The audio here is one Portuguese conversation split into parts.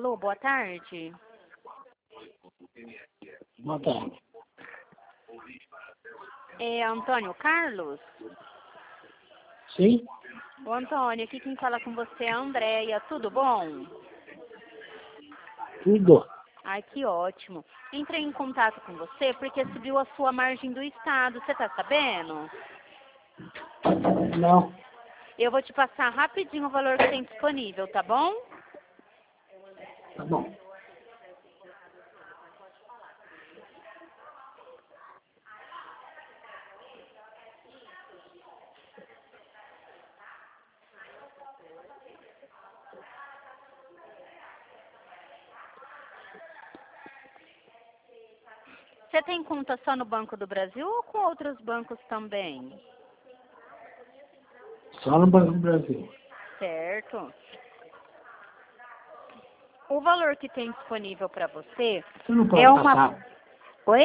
Alô, boa tarde. Boa tarde. É Antônio Carlos? Sim? Ô, Antônio, aqui quem fala com você é a Andréia. Tudo bom? Tudo? Ai, que ótimo. Entrei em contato com você porque subiu a sua margem do estado. Você tá sabendo? Não. Eu vou te passar rapidinho o valor que tem disponível, tá bom? Tá bom. Você tem conta só no Banco do Brasil ou com outros bancos também? Só no Banco do Brasil. Certo. O valor que tem disponível para você Você não pode é uma... passar. Oi?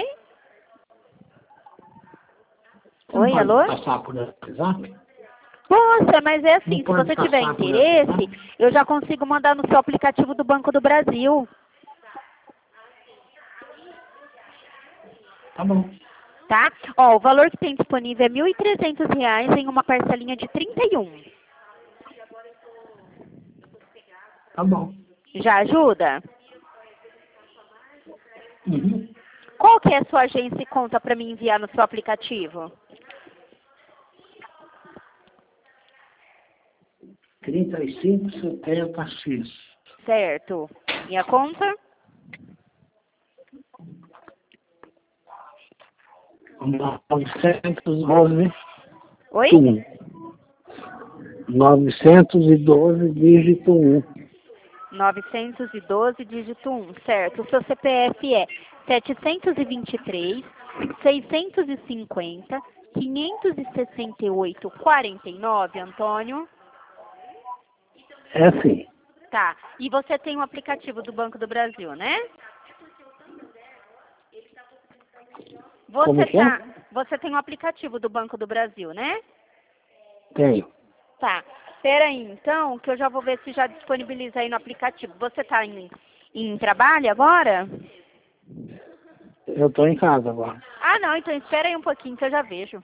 Você não Oi, pode alô? passar por WhatsApp? Nossa, mas é assim, Não se pode você tiver passar por interesse, WhatsApp? eu já consigo mandar no seu aplicativo do Banco do Brasil, Tá bom. tá? Ó, o valor que tem disponível é R$ 1.300 em uma parcelinha de 31. Tá bom. Já ajuda? Uhum. Qual que é a sua agência e conta para me enviar no seu aplicativo? 3570X. Certo. Minha conta? 912 Oi? 912 dígito 1. 912, dígito 1, certo. O seu CPF é 723, 650, 568, 49, Antônio? É assim. Tá. E você tem o aplicativo do Banco do Brasil, né? Como que é? Você tem o aplicativo do Banco do Brasil, né? Tenho. Tá. Espera aí, então, que eu já vou ver se já disponibiliza aí no aplicativo. Você tá em trabalho agora? Eu tô em casa agora. Ah, não, então espera aí um pouquinho que eu já vejo.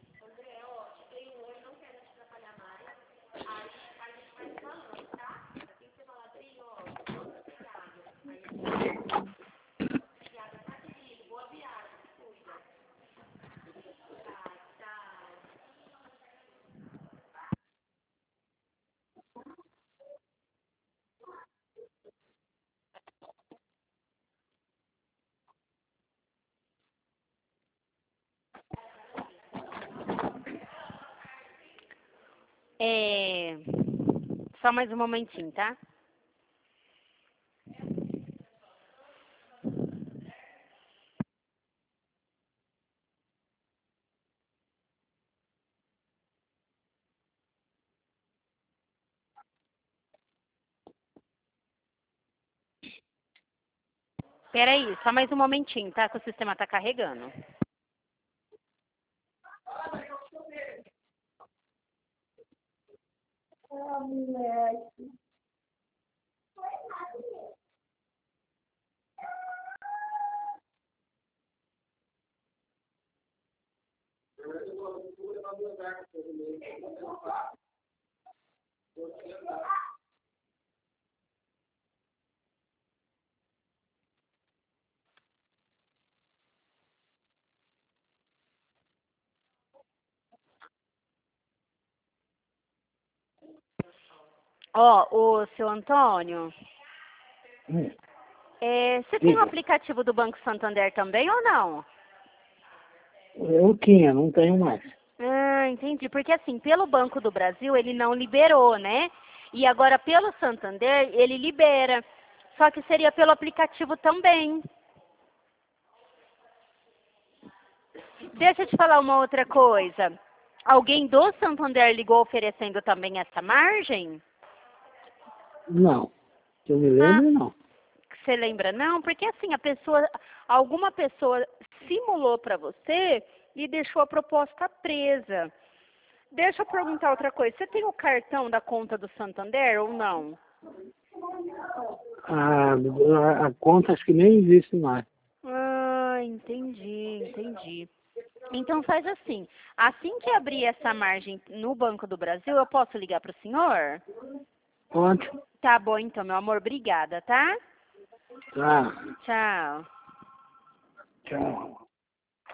Só mais um momentinho, tá? Espera aí, só mais um momentinho, tá? Que o sistema tá carregando. Ó, o seu Antônio, Hum. você tem o Diga. aplicativo do Banco Santander também ou não? Eu tinha, não tenho mais. Ah, entendi. Porque assim, pelo Banco do Brasil ele não liberou, né? E agora pelo Santander ele libera. Só que seria pelo aplicativo também. Deixa eu te falar uma outra coisa. Alguém do Santander ligou oferecendo também essa margem? Não. Que eu me Ah, lembro, não. você lembra não? Porque assim, alguma pessoa simulou para você e deixou a proposta presa. Deixa eu perguntar outra coisa. Você tem o cartão da conta do Santander ou não? A conta acho que nem existe mais. Ah, entendi. Então faz assim que abrir essa margem no Banco do Brasil, eu posso ligar para o senhor? Pode? Tá bom então, meu amor, obrigada, tá? Tá. Tchau. Tchau.